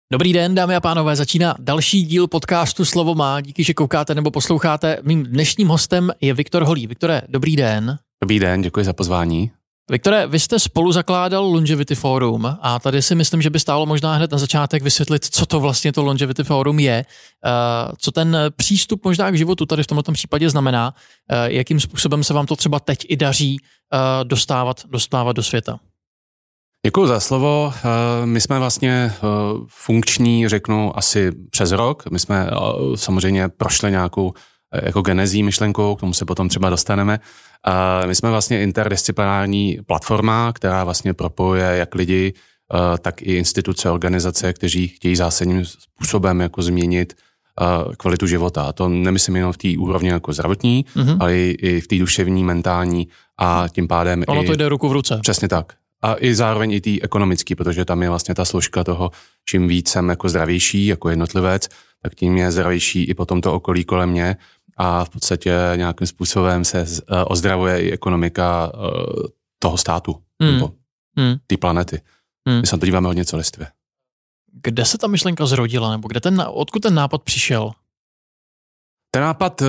Dobrý den, dámy a pánové, začíná další díl podcastu Slovo má. Díky, že koukáte nebo posloucháte. Mým dnešním hostem je Viktor Holý. Viktore, dobrý den. Dobrý den, děkuji za pozvání. Viktore, vy jste spolu zakládal Longevity Forum a tady si myslím, že by stálo možná hned na začátek vysvětlit, co to vlastně to Longevity Forum je, co ten přístup možná k životu tady v tomto případě znamená, jakým způsobem se vám to třeba teď i daří dostávat do světa. Děkuji za slovo. My jsme vlastně funkční, řeknu, asi přes rok. My jsme samozřejmě prošli nějakou jako genezí myšlenkou, k tomu se potom třeba dostaneme. My jsme vlastně interdisciplinární platforma, která vlastně propojuje jak lidi, tak i instituce, organizace, kteří chtějí zásadním způsobem jako změnit kvalitu života. A to nemyslím jenom v té úrovni jako zdravotní, ale i v té duševní, mentální a tím pádem ono to jde ruku v ruce. Přesně tak. A i zároveň i tý ekonomický, protože tam je vlastně ta složka toho, čím víc jsem jako zdravější, jako jednotlivec, tak tím je zdravější i potom to okolí kolem mě a v podstatě nějakým způsobem se ozdravuje i ekonomika toho státu, nebo té planety. My se na to díváme hodně celistvě. Kde se ta myšlenka zrodila, nebo odkud ten nápad přišel? Ten nápad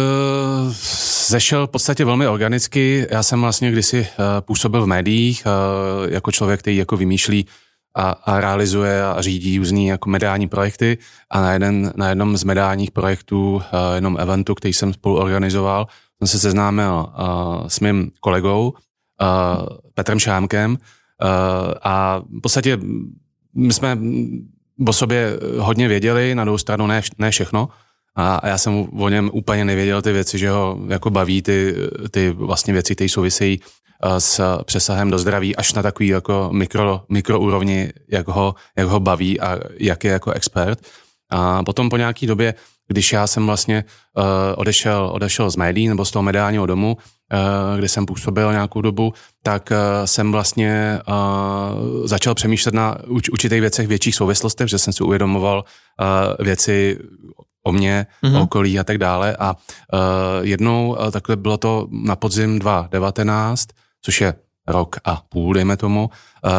zešel v podstatě velmi organicky. Já jsem vlastně kdysi působil v médiích jako člověk, který jako vymýšlí a realizuje a řídí různý jako mediální projekty a na jednom z mediálních projektů, jednom eventu, který jsem spolu organizoval, jsem se seznámil s mým kolegou Petrem Šámkem a v podstatě my jsme o sobě hodně věděli, na druhou stranu ne všechno. A já jsem o něm úplně nevěděl ty věci, že ho jako baví ty vlastně věci, které souvisejí s přesahem do zdraví až na takový jako mikroúrovni, jak ho baví a jak je jako expert. A potom po nějaký době, když já jsem vlastně odešel z médií nebo z toho mediálního domu, kde jsem působil nějakou dobu, tak jsem vlastně začal přemýšlet na určitých věcech větších souvislostech, že jsem si uvědomoval věci o mě, o okolí a tak dále. A jednou takhle bylo to na podzim 2019, což je rok a půl, dejme tomu,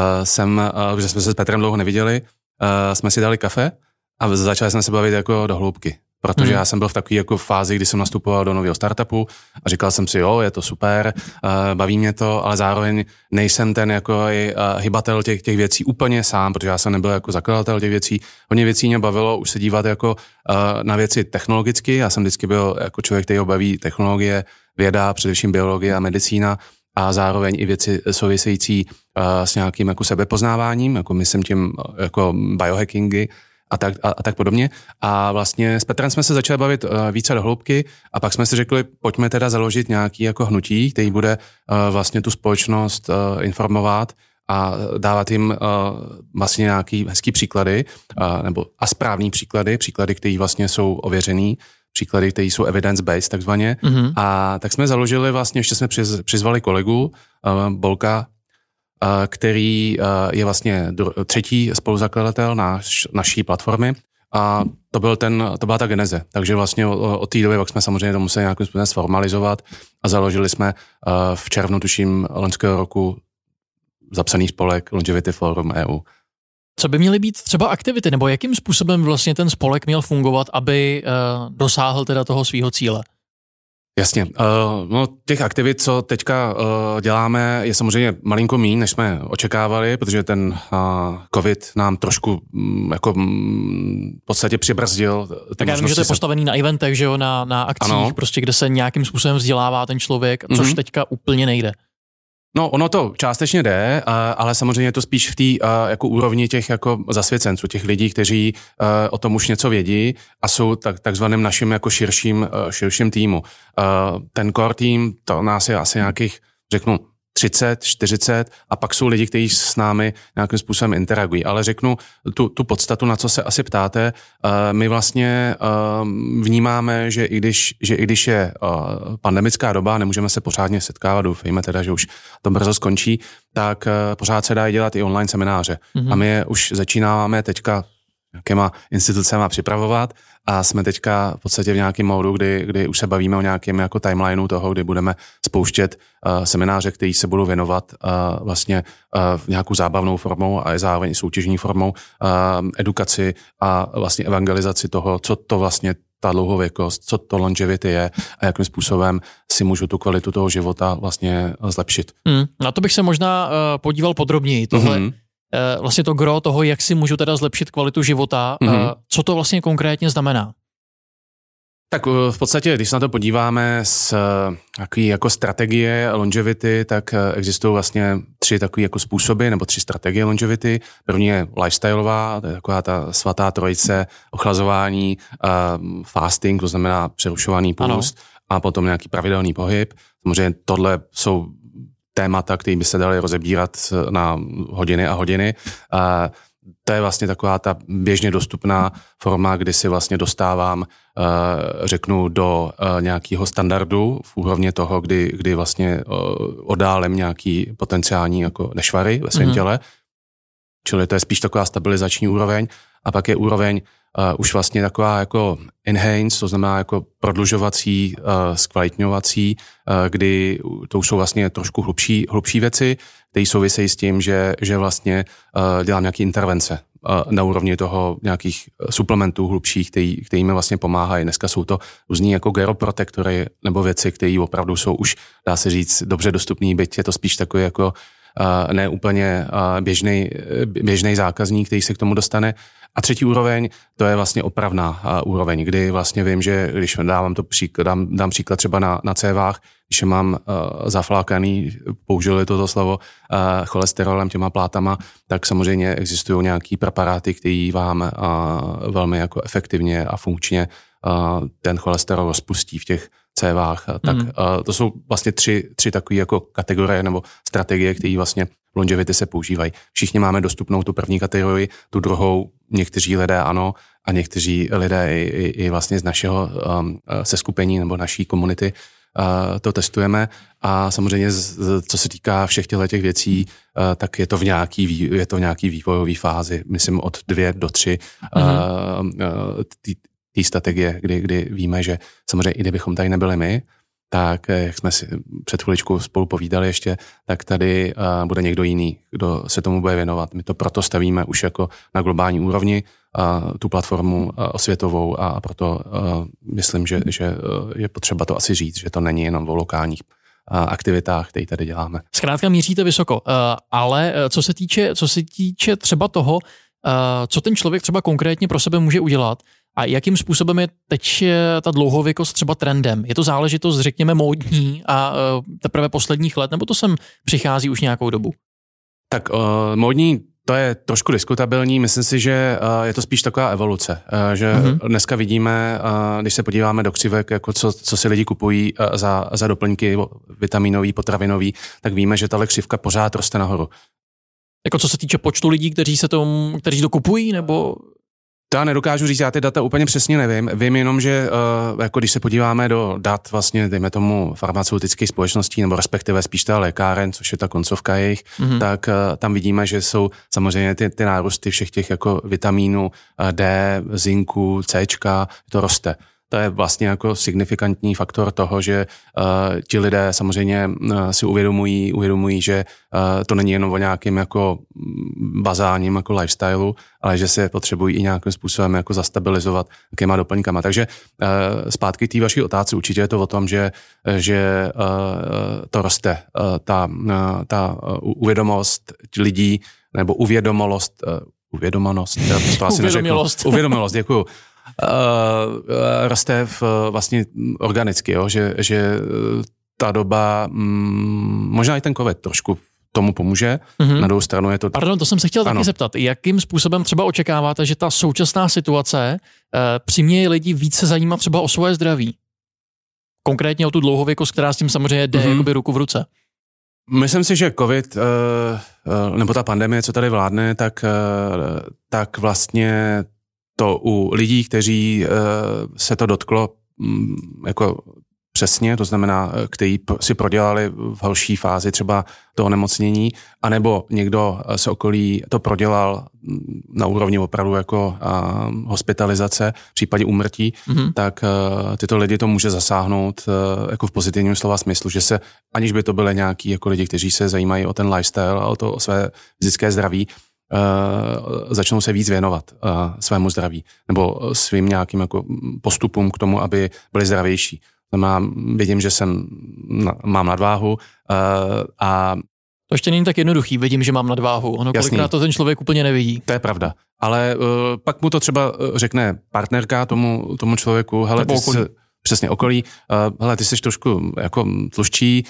že jsme se s Petrem dlouho neviděli, jsme si dali kafe a začali jsme se bavit jako do hloubky. Protože já jsem byl v takové jako fázi, kdy jsem nastupoval do nového startupu a říkal jsem si, jo, je to super, baví mě to, ale zároveň nejsem ten jako hybatel těch věcí úplně sám, protože já jsem nebyl jako zakladatel těch věcí. Hodně věcí mě bavilo už se dívat jako na věci technologicky. Já jsem vždycky byl jako člověk, který ho baví technologie, věda, především biologie a medicína a zároveň i věci související s nějakým jako sebepoznáváním, jako myslím tím jako biohackingy, a tak podobně. A vlastně s Petrem jsme se začali bavit více do hloubky a pak jsme si řekli, pojďme teda založit nějaký jako hnutí, který bude vlastně tu společnost informovat a dávat jim vlastně nějaký hezký příklady a správný příklady, které vlastně jsou ověřený, příklady, které jsou evidence-based takzvaně. A tak jsme založili vlastně, ještě jsme přizvali kolegu Bolka, který je vlastně třetí spoluzakladatel naší platformy a to byla ta geneze. Takže vlastně od té doby pak jsme samozřejmě to museli nějakým způsobem sformalizovat a založili jsme v červnu, tuším, loňského roku zapsaný spolek Longevity Forum EU. Co by měly být třeba aktivity, nebo jakým způsobem vlastně ten spolek měl fungovat, aby dosáhl teda toho svýho cíle? Jasně. No, těch aktivit, co teďka děláme, je samozřejmě malinko míň, než jsme očekávali, protože ten covid nám trošku jako v podstatě přibrzdil. Tak já vím, že to je postavený na eventech, že jo, na akcích, ano. Prostě kde se nějakým způsobem vzdělává ten člověk, což teďka úplně nejde. No, ono to částečně jde, ale samozřejmě je to spíš v té jako úrovni těch jako zasvěcenců, těch lidí, kteří o tom už něco vědí a jsou takzvaným naším jako širším týmu. Ten core tým, to nás je asi nějakých, řeknu, 30, 40 a pak jsou lidi, kteří s námi nějakým způsobem interagují. Ale řeknu tu podstatu, na co se asi ptáte, my vlastně vnímáme, že i když je pandemická doba, nemůžeme se pořádně setkávat, doufejme teda, že už to brzo skončí, tak pořád se dá dělat i online semináře. A my už začínáme teďka nějakýma institucema připravovat a jsme teďka v podstatě v nějakém módu, kdy už se bavíme o nějakém jako timelineu toho, kdy budeme spouštět semináře, který se budou věnovat vlastně nějakou zábavnou formou a zároveň soutěžní formou edukaci a vlastně evangelizaci toho, co to vlastně ta dlouhověkost, co to longevity je a jakým způsobem si můžu tu kvalitu toho života vlastně zlepšit. Na to bych se možná podíval podrobněji. Tohle vlastně to gro toho, jak si můžu teda zlepšit kvalitu života, co to vlastně konkrétně znamená? Tak v podstatě, když se na to podíváme z takový jako strategie longevity, tak existují vlastně 3 takové jako způsoby nebo 3 strategie longevity. První je lifestyleová, to je taková ta svatá trojice, ochlazování, fasting, to znamená přerušovaný půst a potom nějaký pravidelný pohyb. Samozřejmě tohle jsou témata, které by se daly rozebírat na hodiny a hodiny. To je vlastně taková ta běžně dostupná forma, kdy si vlastně dostávám, řeknu, do nějakého standardu v úrovni toho, kdy vlastně oddálem nějaký potenciální jako nešvary ve svém těle. Čili to je spíš taková stabilizační úroveň. A pak je úroveň už vlastně taková jako enhance, to znamená jako prodlužovací, zkvalitňovací, kdy to už jsou vlastně trošku hlubší věci, které souvisejí s tím, že vlastně dělám nějaké intervence na úrovni toho nějakých suplementů hlubších, který mi vlastně pomáhají. Dneska jsou to různý jako geroprotektory nebo věci, které opravdu jsou už, dá se říct, dobře dostupný, byť je to spíš takový jako ne úplně běžný zákazník, který se k tomu dostane. A třetí úroveň, to je vlastně opravná úroveň, kdy vlastně vím, že když dám příklad třeba na cévách, když je mám zaflákaný, použili toto slovo, cholesterolem, těma plátama, tak samozřejmě existují nějaký preparáty, který vám velmi jako efektivně a funkčně ten cholesterol rozpustí v těch cévách. Tak to jsou vlastně tři takové jako kategorie nebo strategie, které vlastně v longevity se používají. Všichni máme dostupnou tu první kategorii, tu druhou někteří lidé ano a někteří lidé i vlastně z našeho seskupení nebo naší komunity to testujeme a samozřejmě co se týká všech těch věcí, tak je to v nějaký vývojový fázi, myslím od 2 do 3 té strategie, kdy víme, že samozřejmě i kdybychom tady nebyli my, tak jak jsme si před chviličkou spolu povídali ještě, tak tady bude někdo jiný, kdo se tomu bude věnovat. My to proto stavíme už jako na globální úrovni, tu platformu osvětovou a proto myslím, že je potřeba to asi říct, že to není jenom o lokálních aktivitách, které tady děláme. Zkrátka míříte vysoko, ale co se týče třeba toho, co ten člověk třeba konkrétně pro sebe může udělat a jakým způsobem je teď ta dlouhověkost třeba trendem? Je to záležitost, řekněme, módní a teprve posledních let, nebo to sem přichází už nějakou dobu? Tak módní, to je trošku diskutabilní. Myslím si, že je to spíš taková evoluce. Že dneska vidíme, když se podíváme do křivek, jako co si lidi kupují za doplňky vitaminový, potravinový, tak víme, že tahle křivka pořád roste nahoru. Jako co se týče počtu lidí, kteří to kupují, nebo... To já nedokážu říct, já ty data úplně přesně nevím. Vím jenom, že jako když se podíváme do dat vlastně, dejme tomu, farmaceutických společností, nebo respektive spíš ta lékáren, což je ta koncovka jejich, tak tam vidíme, že jsou samozřejmě ty nárůsty všech těch jako vitamínů D, zinku, Cčka, to roste. To je vlastně jako signifikantní faktor toho, že ti lidé samozřejmě si uvědomují, že to není jenom o nějakém jako bazálním jako lifestyleu, ale že se potřebují i nějakým způsobem jako zastabilizovat jakýma doplňkama. Takže zpátky k té vaší otázce určitě je to o tom, že to roste. Ta uvědomost lidí nebo uvědomost, děkuju. Roste vlastně organicky, jo? Že ta doba, možná i ten covid trošku tomu pomůže, na druhou stranu je to... Pardon, to jsem se chtěl taky zeptat. Jakým způsobem třeba očekáváte, že ta současná situace přiměje lidi více zajímat třeba o svoje zdraví? Konkrétně o tu dlouhověkost, která s tím samozřejmě jde jakoby ruku v ruce. Myslím si, že covid, nebo ta pandemie, co tady vládne, tak vlastně to u lidí, kteří se to dotklo jako přesně, to znamená, který si prodělali v horší fázi třeba toho nemocnění, anebo někdo z okolí to prodělal na úrovni opravdu jako hospitalizace, v případě úmrtí, tak tyto lidi to může zasáhnout jako v pozitivním slova smyslu, že se, aniž by to byly nějaký jako lidi, kteří se zajímají o ten lifestyle a o své fyzické zdraví, začnou se víc věnovat svému zdraví nebo svým nějakým jako postupům k tomu, aby byli zdravější. Vidím, že mám nadváhu a to ještě není tak jednoduchý, vidím, že mám nadváhu. Ono kolikrát to ten člověk úplně nevidí. To je pravda. Ale pak mu to třeba řekne partnerka tomu člověku, hele, přesně okolí, hele, ty jsi trošku jako tluščí,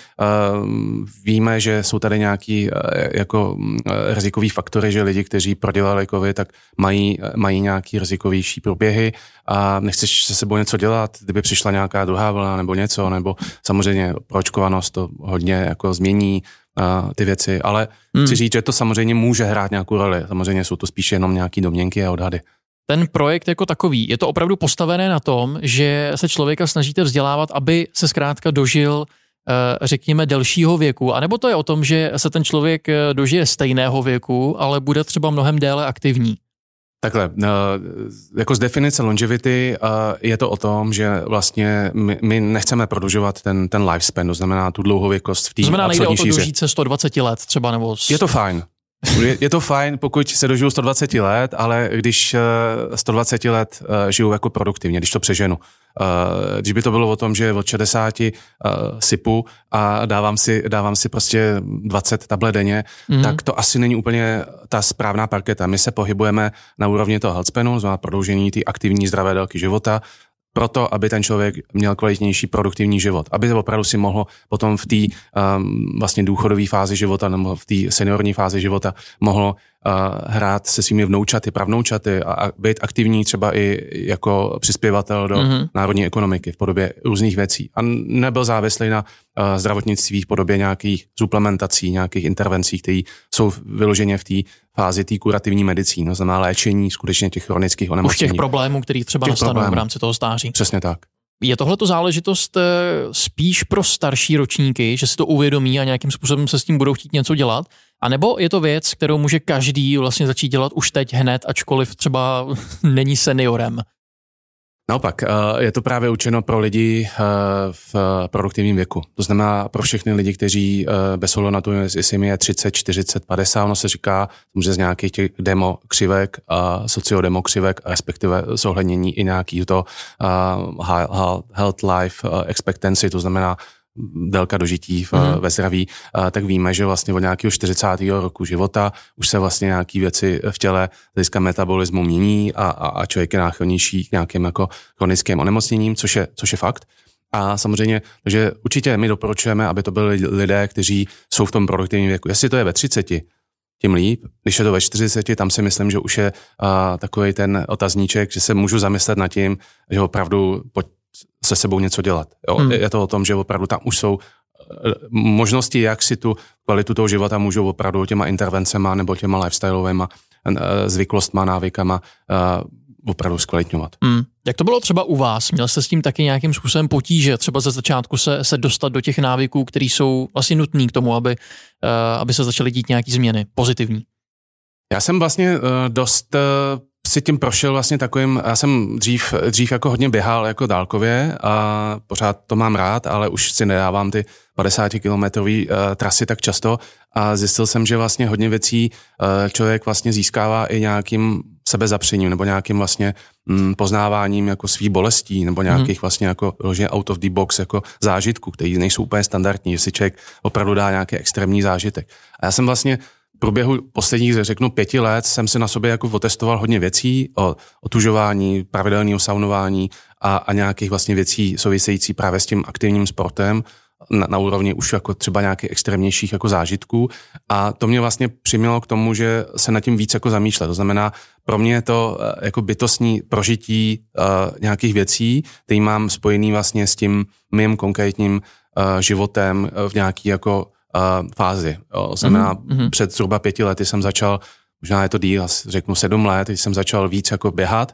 víme, že jsou tady nějaký jako rizikový faktory, že lidi, kteří prodělali covid, tak mají nějaký rizikovější průběhy a nechceš se sebou něco dělat, kdyby přišla nějaká druhá vlna nebo něco, nebo samozřejmě proočkovanost to hodně jako změní ty věci, ale chci říct, že to samozřejmě může hrát nějakou roli. Samozřejmě jsou to spíše jenom nějaký domněnky a odhady. Ten projekt jako takový, je to opravdu postavené na tom, že se člověka snažíte vzdělávat, aby se zkrátka dožil, řekněme, delšího věku, anebo to je o tom, že se ten člověk dožije stejného věku, ale bude třeba mnohem déle aktivní? Takhle, jako z definice longevity je to o tom, že vlastně my nechceme prodlužovat ten lifespan, to znamená tu dlouhověkost v té absolutní šíři. To znamená, nejde o to dožít se 120 let třeba, nebo... Je to fajn. Je to fajn, pokud se dožiju 120 let, ale když 120 let žiju jako produktivně, když to přeženu. Když by to bylo o tom, že od 60 sypu a dávám si prostě 20 tablet denně, tak to asi není úplně ta správná parketa. My se pohybujeme na úrovni toho healthspanu, znamená prodloužení té aktivní zdravé délky života, proto, aby ten člověk měl kvalitnější produktivní život. Aby opravdu si mohl potom v té vlastně důchodové fázi života nebo v té seniorní fázi života mohl hrát se svými vnoučaty, pravnoučaty a být aktivní třeba i jako přispěvatel do národní ekonomiky v podobě různých věcí. A nebyl závislý na zdravotnictví v podobě nějakých suplementací, nějakých intervencí, které jsou vyloženě v té fázi té kurativní medicíny, to znamená léčení skutečně těch chronických onemocnění. Už těch problémů, který třeba nastanou v rámci toho stáří. Přesně tak. Je tohleto záležitost spíš pro starší ročníky, že si to uvědomí a nějakým způsobem se s tím budou chtít něco dělat? A nebo je to věc, kterou může každý vlastně začít dělat už teď hned, ačkoliv třeba není seniorem? Naopak, je to právě určeno pro lidi v produktivním věku. To znamená pro všechny lidi, kteří bez ohledu na to, jestli jim je 30, 40, 50, ono se říká, může z nějakých těch demo křivek, sociodemo křivek, respektive zohlednění i nějaký to health life expectancy, to znamená délka dožití ve zdraví, tak víme, že vlastně od nějakého 40. roku života už se vlastně nějaké věci v těle hlediska metabolismu mění a člověk je náchylnější k nějakým jako chronickým onemocněním, což je fakt. A samozřejmě, že určitě my doporučujeme, aby to byli lidé, kteří jsou v tom produktivním věku. Jestli to je ve 30, tím líp. Když je to ve 40, tam si myslím, že už je takový ten otazníček, že se můžu zamyslet nad tím, že opravdu se sebou něco dělat. Jo? Je to o tom, že opravdu tam už jsou možnosti, jak si tu kvalitu toho života můžou opravdu těma intervencema nebo těma lifestyleovými zvyklostma, návykama opravdu zkvalitňovat. Jak to bylo třeba u vás? Měl jste s tím taky nějakým způsobem potíže, třeba ze začátku se dostat do těch návyků, které jsou vlastně nutné k tomu, aby se začaly dít nějaký změny pozitivní? Já jsem vlastně dost si tím prošel vlastně takovým, já jsem dřív jako hodně běhal jako dálkově a pořád to mám rád, ale už si nedávám ty 50-kilometrový trasy tak často a zjistil jsem, že vlastně hodně věcí člověk vlastně získává i nějakým sebezapřením nebo nějakým vlastně poznáváním jako svých bolestí nebo nějakých vlastně jako out of the box jako zážitků, které nejsou úplně standardní, že si člověk opravdu dá nějaký extrémní zážitek. A já jsem vlastně v průběhu posledních, řeknu 5 let jsem si na sobě jako otestoval hodně věcí o otužování, pravidelného saunování a nějakých vlastně věcí související právě s tím aktivním sportem na úrovni už jako třeba nějakých extrémnějších jako zážitků a to mě vlastně přimělo k tomu, že se nad tím víc jako zamýšlet. To znamená, pro mě je to jako bytostní prožití nějakých věcí, který mám spojený vlastně s tím mým konkrétním životem v nějaký jako fázi. Znamená, před zhruba 5 lety jsem začal, možná je to díl, řeknu 7 let, když jsem začal víc jako běhat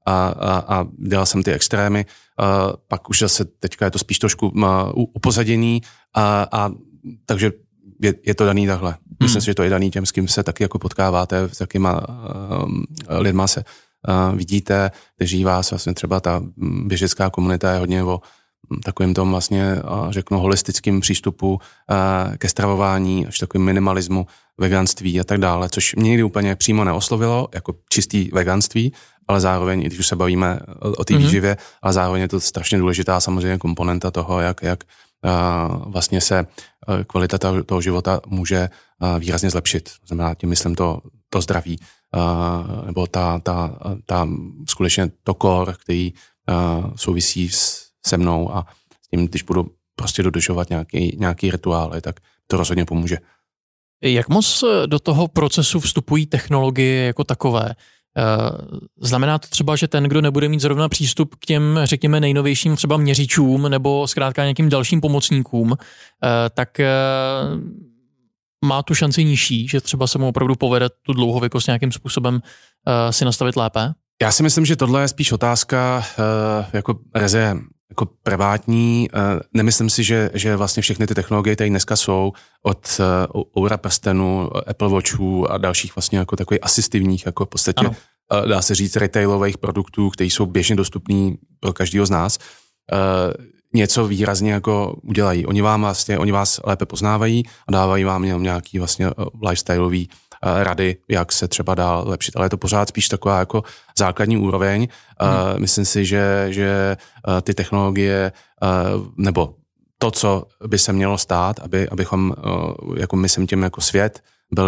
a dělal jsem ty extrémy. Pak už zase teďka je to spíš trošku upozaděný a takže je to daný takhle. Myslím si, že to je daný těm, s kým se taky jako potkáváte, s jakýma lidma se vidíte, kteří vás vlastně třeba ta běžecká komunita je hodně o takovým tom vlastně, řeknu, holistickým přístupu ke stravování, až takovým minimalismu, veganství a tak dále, což mě nikdy úplně přímo neoslovilo, jako čistý veganství, ale zároveň, i když už se bavíme o té výživě, ale zároveň je to strašně důležitá samozřejmě komponenta toho, jak vlastně se kvalita toho života může výrazně zlepšit. Znamená, tím myslím to zdraví, nebo ta skutečně to core, který souvisí se mnou a s tím, když budu prostě dodržovat nějaký rituály, tak to rozhodně pomůže. Jak moc do toho procesu vstupují technologie jako takové? Znamená to třeba, že ten, kdo nebude mít zrovna přístup k těm, řekněme, nejnovějším třeba měřičům nebo zkrátka nějakým dalším pomocníkům, tak má tu šanci nižší, že třeba se mu opravdu povede tu dlouhověkost nějakým způsobem si nastavit lépe? Já si myslím, že tohle je spíš otázka jako reзе jako privátní. Nemyslím si, že vlastně všechny ty technologie, které dneska jsou od Oura prstenu, Apple Watchů a dalších vlastně jako takových asistivních, jako v podstatě dá se říct retailových produktů, které jsou běžně dostupný pro každého z nás, něco výrazně jako udělají. Oni vás lépe poznávají a dávají vám nějaký vlastně lifestyleový rady, jak se třeba dá lepšit. Ale je to pořád spíš taková jako základní úroveň. Myslím si, že ty technologie nebo to, co by se mělo stát, abychom jako myslím tím jako svět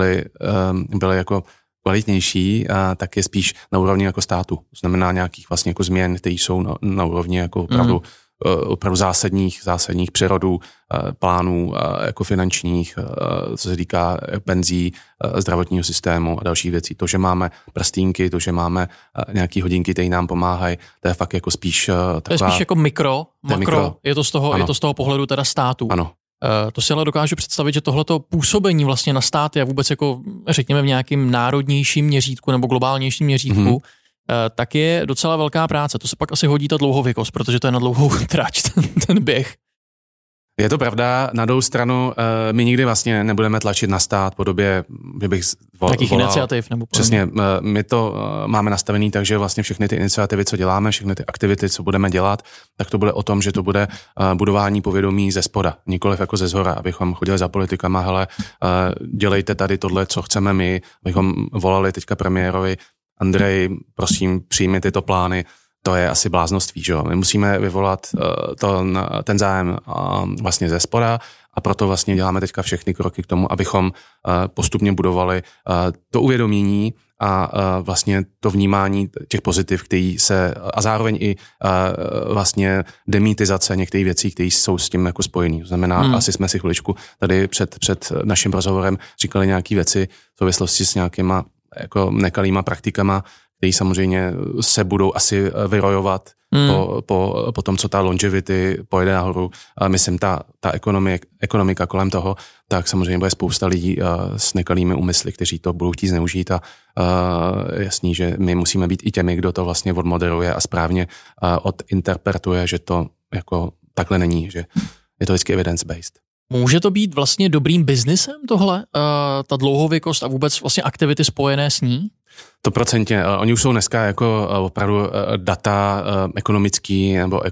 byli jako kvalitnější, tak je spíš na úrovni jako státu. Znamená nějakých vlastně jako změn, které jsou na úrovni jako opravdu zásadních přírodů, plánů jako finančních, co se týká penzí, zdravotního systému a dalších věcí. To, že máme prstínky, to, že máme nějaký hodinky, které nám pomáhají, to je fakt jako spíš taková... To je spíš jako makro, je to z toho pohledu teda státu. Ano. To si ale dokážu představit, že tohleto působení vlastně na státy a vůbec jako řekněme v nějakým národnějším měřítku nebo globálnějším měřítku, tak je docela velká práce. To se pak asi hodí ta dlouhověkost, protože to je na dlouhou trať ten běh. Je to pravda, na druhou stranu my nikdy vlastně nebudeme tlačit na stát po době, že bych volal. Takých iniciativ nebo přesně, my to máme nastavený tak, že vlastně všechny ty iniciativy, co děláme, všechny ty aktivity, co budeme dělat, tak to bude o tom, že to bude budování povědomí ze spoda, nikoliv jako ze zhora, abychom chodili za politikama, hele, dělejte tady tohle, co chceme my, abychom volali teďka premiérovi, Andrej, prosím, přijmi tyto plány, to je asi bláznoství, že jo. My musíme vyvolat ten zájem vlastně ze spoda a proto vlastně děláme teďka všechny kroky k tomu, abychom postupně budovali to uvědomění a vlastně to vnímání těch pozitiv, který se a zároveň i vlastně demýtizace některých věcí, které jsou s tím jako spojený. To znamená, asi jsme si chviličku tady před naším rozhovorem říkali nějaké věci v souvislosti s nějakýma jako nekalýma praktikama, který samozřejmě se budou asi vyrojovat po tom, co ta longevity pojede nahoru. A myslím, ta ekonomika kolem toho, tak samozřejmě bude spousta lidí s nekalými úmysly, kteří to budou chtít zneužít a jasný, že my musíme být i těmi, kdo to vlastně odmoderuje a správně odinterpretuje, že to jako takhle není, že je to vždycky evidence-based. Může to být vlastně dobrým biznisem tohle, ta dlouhověkost a vůbec vlastně aktivity spojené s ní? 100%. Oni už jsou dneska jako opravdu data ekonomický nebo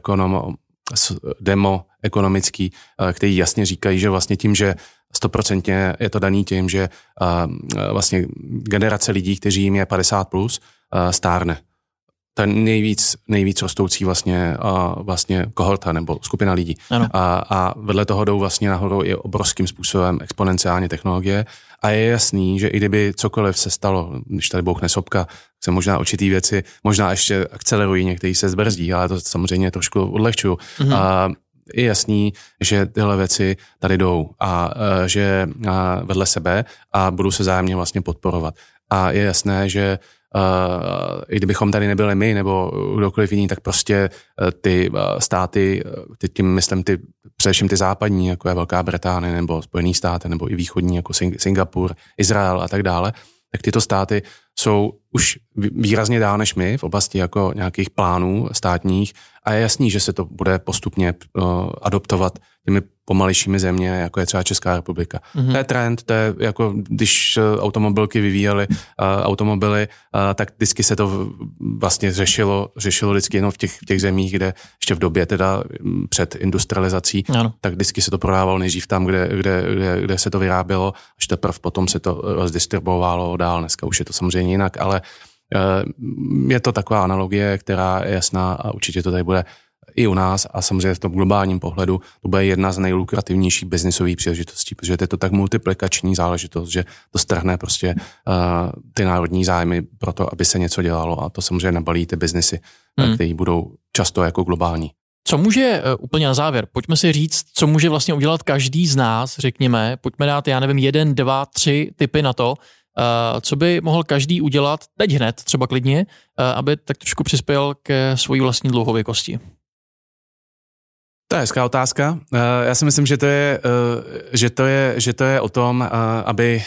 demo ekonomický, který jasně říkají, že vlastně tím, že 100% je to daný tím, že vlastně generace lidí, kteří jim je 50+, stárne. Ten nejvíc rostoucí vlastně kohorta nebo skupina lidí. A vedle toho jdou vlastně nahoru i obrovským způsobem exponenciálně technologie a je jasný, že i kdyby cokoliv se stalo, když tady bouchne sopka, se možná určitý věci, možná ještě akcelerují, některý se zbrzdí, ale to samozřejmě trošku odlehčuju. Je jasný, že tyhle věci tady jdou a že vedle sebe a budou se vzájemně vlastně podporovat. A je jasné, že i kdybychom tady nebyli my nebo kdokoliv jiný, tak prostě ty státy, tím myslím především ty západní, jako je Velká Británie nebo Spojený státy, nebo i východní, jako Singapur, Izrael a tak dále, tak tyto státy jsou už výrazně dál než my v oblasti jako nějakých plánů státních a je jasný, že se to bude postupně adoptovat těmi pomalejšími země, jako je třeba Česká republika. To je trend, to je jako když automobilky vyvíjely automobily, tak vždycky se to vlastně řešilo vždycky jenom v těch zemích, kde ještě v době teda před industrializací, tak vždycky se to prodávalo nejdřív tam, kde se to vyrábělo, až teprve potom se to rozdistribuovalo dál. Dneska už je to samozřejmě jinak, ale je to taková analogie, která je jasná a určitě to tady bude i u nás a samozřejmě v tom globálním pohledu to bude jedna z nejlukrativnějších biznisových příležitostí, protože je to tak multiplikační záležitost, že to strhne prostě ty národní zájmy pro to, aby se něco dělalo a to samozřejmě nabalí ty biznisy, které budou často jako globální. Co může, úplně na závěr, pojďme si říct, co může vlastně udělat každý z nás, řekněme, pojďme dát, 1, 2, 3 tipy na to, co by mohl každý udělat teď hned, třeba klidně, aby tak trošku přispěl ke svojí vlastní dlouhověkosti. To je hezká otázka. Já si myslím, že to je o tom, aby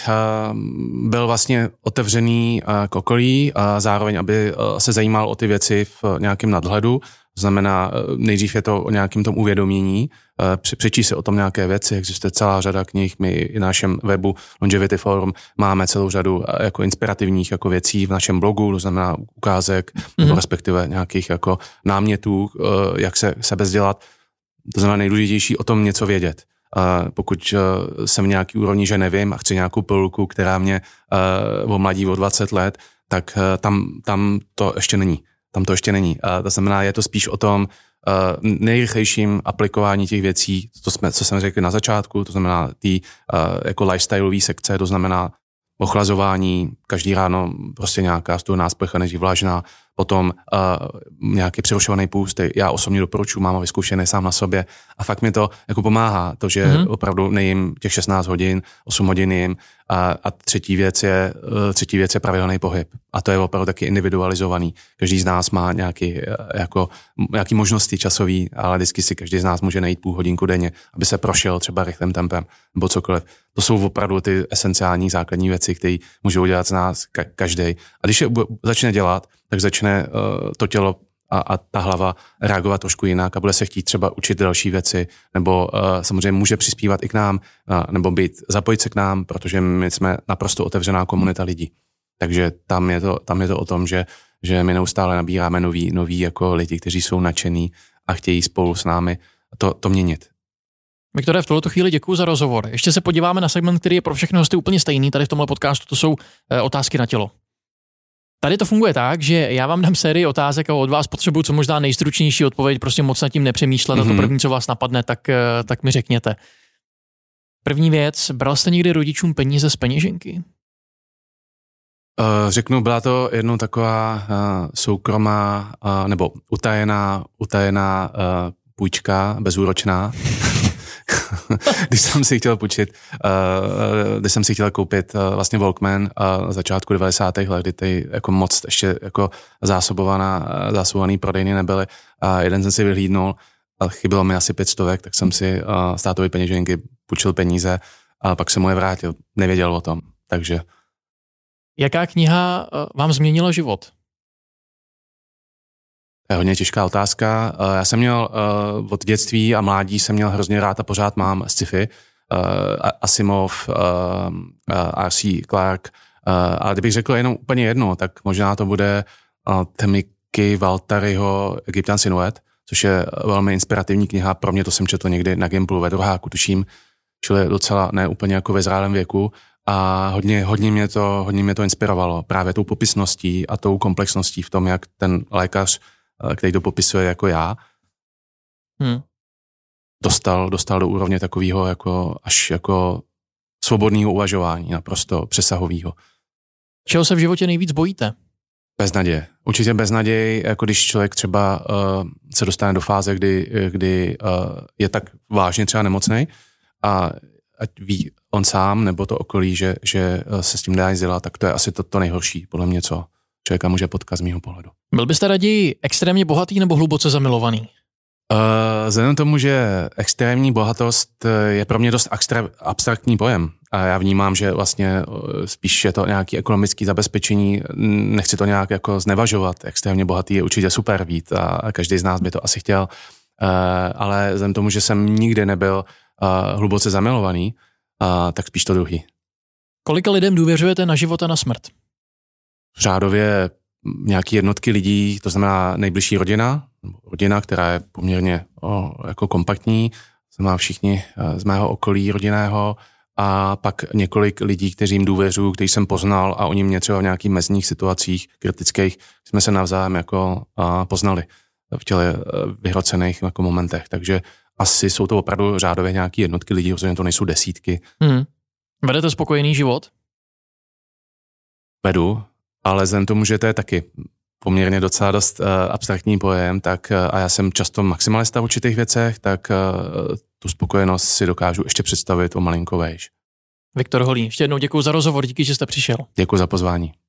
byl vlastně otevřený k okolí a zároveň, aby se zajímal o ty věci v nějakém nadhledu. To znamená, nejdřív je to o nějakém tom uvědomění, přečíst si o tom nějaké věci, existuje celá řada knih, my i na našem webu Longevity Forum máme celou řadu jako inspirativních jako věcí v našem blogu, to znamená ukázek, nebo respektive nějakých jako námětů, jak se sebezdělat. To znamená nejdůležitější o tom něco vědět. Pokud jsem v nějaký úrovni, že nevím a chci nějakou pilulku, která mě omladí o 20 let, tak tam to ještě není. Tam to ještě není. To znamená, je to spíš o tom nejrychlejším aplikování těch věcí, co jsem řekl na začátku, to znamená jako lifestyleové sekce, to znamená ochlazování, každý ráno prostě nějaká studená sprcha, než vlažná, potom nějaký přerušovaný půst, já osobně doporučuji, mám ho vyzkoušený sám na sobě a fakt mi to jako pomáhá, to, že opravdu nejím těch 16 hodin, 8 hodin jim a třetí věc je pravidelný pohyb a to je opravdu taky individualizovaný. Každý z nás má nějaký možnosti časový, ale vždycky si každý z nás může najít půl hodinku denně, aby se prošel třeba rychlým tempem nebo cokoliv. To jsou opravdu ty esenciální základní věci, které můžou dělat z nás každý. A když je začne dělat, tak začne to tělo a ta hlava reagovat trošku jinak a bude se chtít třeba učit další věci, nebo samozřejmě může přispívat i k nám, nebo zapojit se k nám, protože my jsme naprosto otevřená komunita lidí. Takže tam je to o tom, že my neustále nabíráme noví jako lidi, kteří jsou nadšení a chtějí spolu s námi to měnit. Viktore, v tuto chvíli děkuji za rozhovor. Ještě se podíváme na segment, který je pro všechny hosty úplně stejný. Tady v tomhle podcastu to jsou otázky na tělo. Tady to funguje tak, že já vám dám sérii otázek a od vás potřebuji co možná nejstručnější odpověď, prostě moc nad tím nepřemýšlet a to první, co vás napadne, tak mi řekněte. První věc, bral jste někdy rodičům peníze z peněženky? Řeknu, byla to jednou taková soukromá nebo utajená půjčka, bezúročná. Když jsem si chtěl půjčit, když jsem si chtěl koupit vlastně Walkman na začátku 90. let, kdy ty jako moc ještě jako zásobovaný prodejny nebyly a jeden jsem si vyhlídnul a chybilo mi asi 500, tak jsem si z tátovy peněženky půjčil peníze a pak jsem mu je vrátil. Nevěděl o tom, takže. Jaká kniha vám změnila život? To je hodně těžká otázka. Já jsem měl od dětství a mládí jsem měl hrozně rád a pořád mám sci-fi. Asimov, R.C. Clarke. A kdybych řekl jenom úplně jedno, tak možná to bude Temiki Valtariho Egyptian Sinuet, což je velmi inspirativní kniha. Pro mě to jsem četl někdy na Gimplu ve druháku, tuším, čili docela ne úplně jako ve zrálém věku. A hodně mě to inspirovalo právě tou popisností a tou komplexností v tom, jak ten lékař, který to popisuje jako já, dostal do úrovně takového jako až jako svobodného uvažování, naprosto přesahového. Čeho se v životě nejvíc bojíte? Beznaděje. Určitě beznaděj, jako když člověk třeba se dostane do fáze, kdy je tak vážně třeba nemocnej a ať ví on sám nebo to okolí, že se s tím dá nic dělat, tak to je asi to nejhorší, podle mě, co člověka může potkat z mýho pohledu. Byl byste raději extrémně bohatý nebo hluboce zamilovaný? Vzhledem tomu, že extrémní bohatost je pro mě dost abstraktní pojem a já vnímám, že vlastně spíš je to nějaké ekonomické zabezpečení, nechci to nějak jako znevažovat, extrémně bohatý je určitě super být a každý z nás by to asi chtěl, ale vzhledem tomu, že jsem nikdy nebyl hluboce zamilovaný, tak spíš to druhý. Kolika lidem důvěřujete na život a na smrt? Řádově nějaký jednotky lidí, to znamená nejbližší rodina, která je poměrně jako kompaktní, znamená všichni z mého okolí rodinného a pak několik lidí, kteřím důvěřuji, kteří jsem poznal a oni mě třeba v nějakých mezních situacích kritických jsme se navzájem jako poznali v těle vyhrocených jako momentech, takže asi jsou to opravdu řádově nějaký jednotky lidí, protože to nejsou desítky. Vedete spokojený život? Vedu, ale vzhledem tomu, že to je taky poměrně docela dost abstraktní pojem, tak a já jsem často maximalista v určitých věcech, tak tu spokojenost si dokážu ještě představit o malinko vejš. Viktor Holý, ještě jednou děkuji za rozhovor, díky, že jste přišel. Děkuji za pozvání.